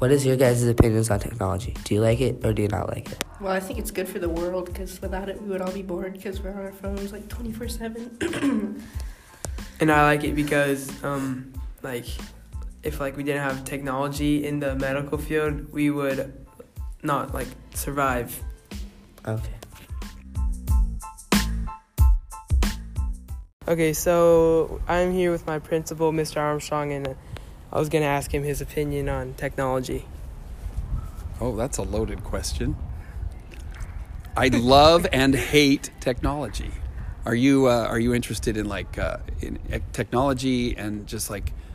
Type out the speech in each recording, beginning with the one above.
What is your guys' opinions on technology? Do you like it or do you not like it? Well, I think it's good for the world because without it, we would all be bored because we're on our phones like 24/7. And I like it because, if we didn't have technology in the medical field, we would not survive. Okay. Okay, so I'm here with my principal, Mr. Armstrong, and I was going to ask him his opinion on technology. Oh, that's a loaded question. I love and hate technology. Are you interested in in technology and just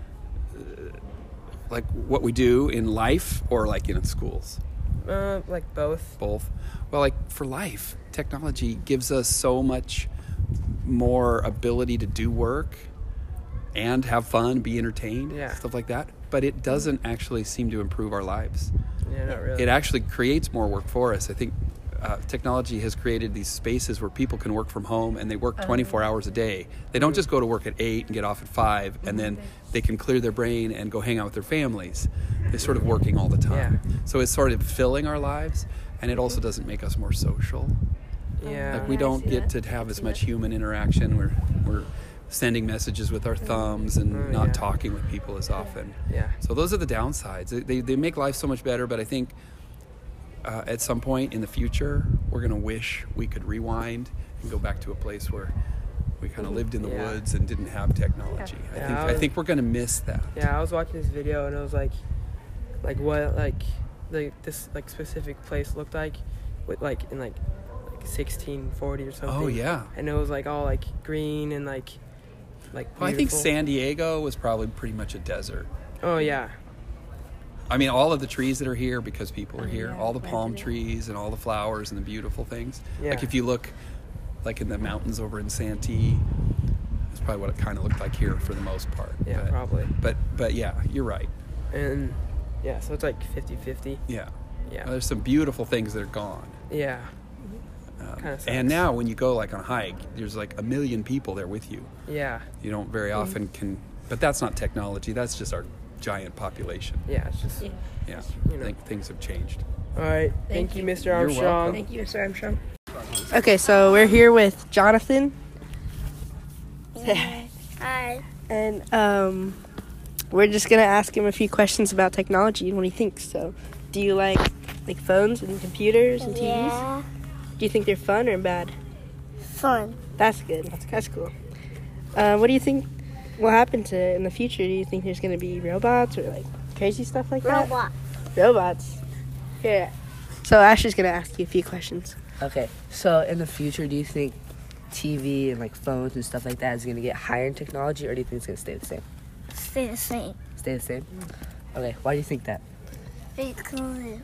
what we do in life or in schools? Both. Both. Well, for life, technology gives us so much more ability to do work and have fun, be entertained, stuff like that. But it doesn't actually seem to improve our lives. Yeah, not really. It actually creates more work for us. I think technology has created these spaces where people can work from home and they work 24 hours a day. They don't just go to work at 8 and get off at 5 and then they can clear their brain and go hang out with their families. They're sort of working all the time. Yeah. So it's sort of filling our lives, and it also doesn't make us more social. Yeah. We don't get to have as much human interaction. We're sending messages with our thumbs and not talking with people as often. Yeah. So those are the downsides. They make life so much better, but I think at some point in the future, we're going to wish we could rewind and go back to a place where we kind of lived in the woods and didn't have technology. I think we're going to miss that. Yeah, I was watching this video and it was this specific place looked like with in 1640 or something. Oh yeah. And it was all green and Well, I think San Diego was probably pretty much a desert. Oh yeah. I mean, all of the trees that are here because people are here, all the palm trees and all the flowers and the beautiful things. Yeah. If you look in the mountains over in Santee, it's probably what it kind of looked like here for the most part. Yeah, probably. But yeah, you're right. And yeah, so it's 50-50. Yeah. Yeah. Well, there's some beautiful things that are gone. Yeah. And now when you go on a hike, there's a million people there with you. Yeah. You don't very often but that's not technology. That's just our giant population. Yeah, it's just Yeah. I think things have changed. All right. Thank you, Mr. You're Armstrong. welcome. Thank you, Mr. Armstrong. Okay, so we're here with Jonathan. Hi. And we're just going to ask him a few questions about technology and what he thinks. So, do you like phones and computers and TVs? Yeah. Do you think they're fun or bad? Fun. That's good. That's cool. What do you think will happen in the future? Do you think there's going to be robots or crazy stuff like that? Robots. Yeah. So Ashley's going to ask you a few questions. Okay, so in the future, do you think TV and phones and stuff like that is going to get higher in technology, or do you think it's going to stay the same? Stay the same. Stay the same? Okay, why do you think that? Because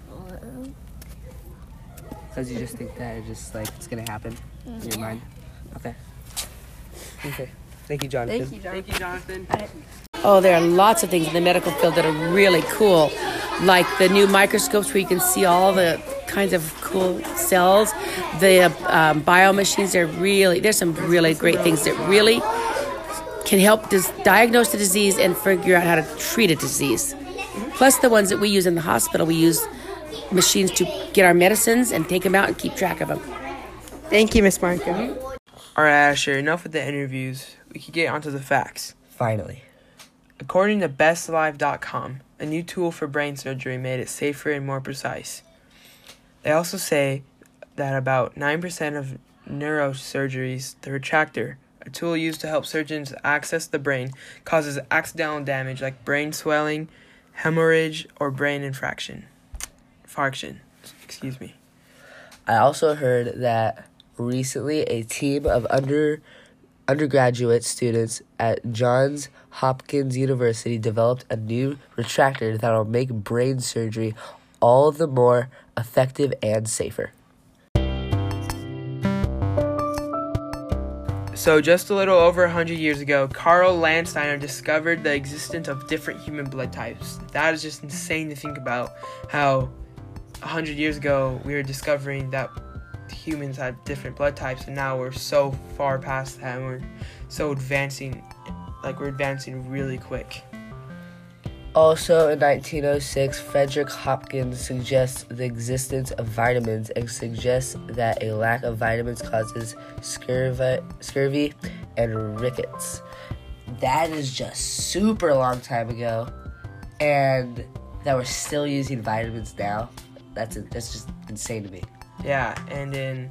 Because you just think that it's going to happen in your mind? Okay. Thank you, Jonathan. Thank you, Jonathan. Oh, there are lots of things in the medical field that are really cool, like the new microscopes where you can see all the kinds of cool cells. The bio machines, there's some really great things that really can help diagnose the disease and figure out how to treat a disease. Plus the ones that we use in the hospital, we use machines to get our medicines and take them out and keep track of them. Thank you, Miss Marco. All right, Asher, enough with the interviews. We can get onto the facts. Finally. According to bestlive.com, a new tool for brain surgery made it safer and more precise. They also say that about 9% of neurosurgeries, the retractor, a tool used to help surgeons access the brain, causes accidental damage like brain swelling, hemorrhage, or brain infarction. I also heard that recently a team of undergraduate students at Johns Hopkins University developed a new retractor that will make brain surgery all the more effective and safer. So just a little over 100 years ago, Carl Landsteiner discovered the existence of different human blood types. That is just insane to think about, how 100 years ago we were discovering that humans had different blood types, and now we're so far past that, and we're advancing really quick. Also, in 1906, Frederick Hopkins suggests the existence of vitamins and suggests that a lack of vitamins causes scurvy and rickets. That is just super long time ago, and that we're still using vitamins now. That's just insane to me. Yeah, and in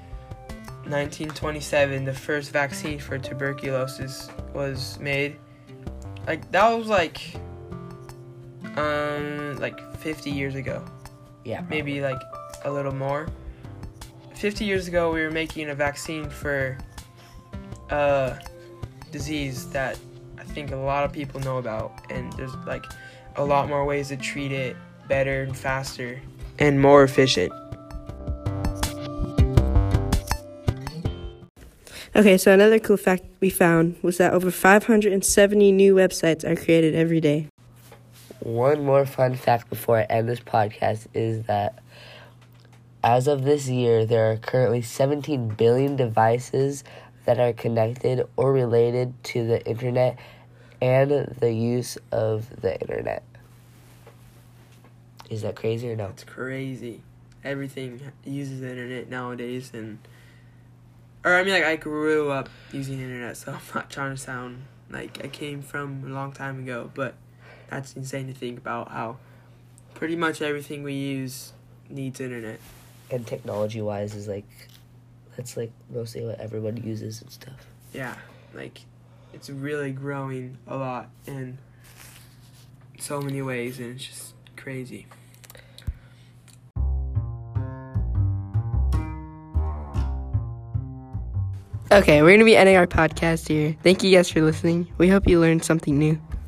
1927, the first vaccine for tuberculosis was made. That was like 50 years ago. Yeah. Maybe a little more. 50 years ago, we were making a vaccine for a disease that I think a lot of people know about, and there's a lot more ways to treat it better and faster and more efficient. Okay, so another cool fact we found was that over 570 new websites are created every day. One more fun fact before I end this podcast is that as of this year, there are currently 17 billion devices that are connected or related to the internet and the use of the internet. Is that crazy or no? It's crazy. Everything uses the internet nowadays, I grew up using the internet, so I'm not trying to sound like I came from a long time ago, but that's insane to think about how pretty much everything we use needs internet. And technology-wise is that's mostly what everyone uses and stuff. Yeah, it's really growing a lot in so many ways, and it's just crazy. Okay, we're going to be ending our podcast here. Thank you guys for listening. We hope you learned something new.